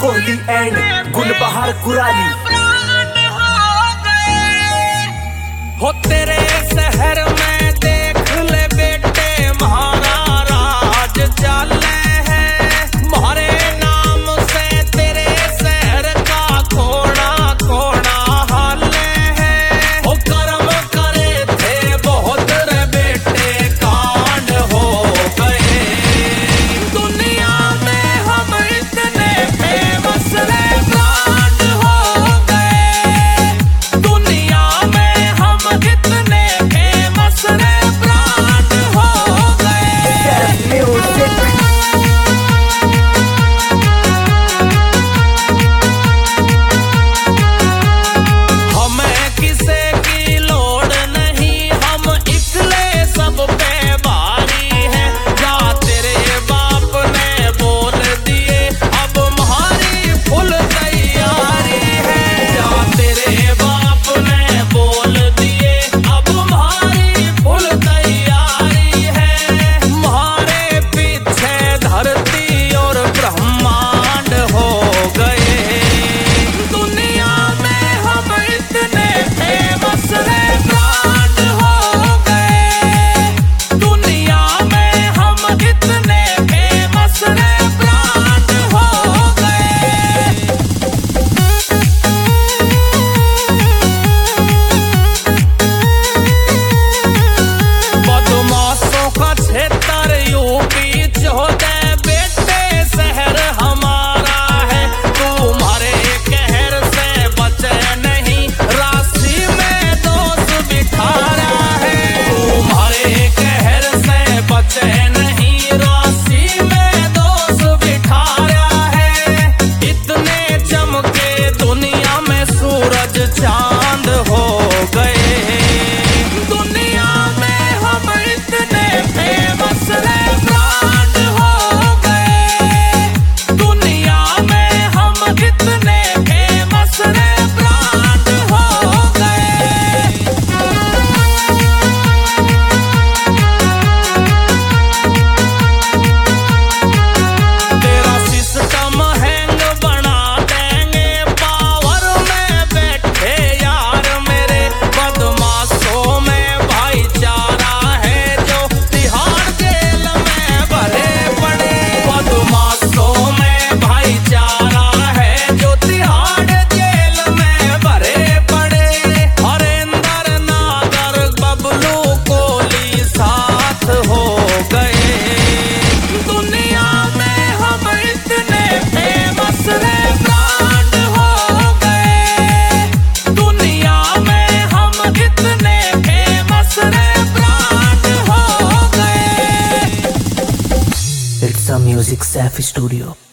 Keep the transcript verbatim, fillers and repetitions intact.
Kohli and गुलबहार कुराली। हो तेरे शहर में देख ले बेटे म्हारा राज चले है, म्हारे नाम से तेरे शहर का खोड़ा खोड़ा हाल है। हो कर्म करे थे बहुत रे बेटे कांड हो गए, दुनिया में हम इतने फेमस रे ब्रांड हो गए, दुनिया में हम इतने फेमस रे ब्रांड हो गए। हमें किसे की लोड़ नहीं, हम इकले सब पे भारी हैं। जा तेरे बाप ने बोल दिए अब हमारी फुल तैयारी है, जा तेरे बाप ने बोल दिए अब हमारी फुल तैयारी है। हमारे पीछे धरती और ब्रह्मांड हो गए, दुनिया में हम इतने फेमस रे ब्रांड हो गए, दुनिया में हम इतने फेमस रे ब्रांड हो गए। बदमाशों का क्षेत्र यूपी चौदह बेटे शहर हमारा है, तुम्हारे कहर से बचे नहीं राशि में दोष बिठारा है, तुम्हारे कहर से बचे नहीं राशि में दोष बिठारा है। इतने चमके दुनिया में सूरज चांद हो गए, दुनिया में हम इतने फेमस रे ब्रांड हो गए, दुनिया में हम इतने फेमस रे ब्रांड हो गए। तेरा सिस्टम हैंग बना देंगे, पावर में बैठे यार मेरे, बदमाशों में भाईचारा है जो तिहाड़ जेल में भरे पड़े, बदमाशों में भाईचारा है जो तिहाड़ जेल में भरे पड़े। हरेंद्र नागर बबलू कोहली साथ हो गए, दुनिया में हम इतने फेमस रे ब्रांड हो गए, दुनिया में हम इतने फेमस रे ब्रांड हो गए। It's a music safe studio.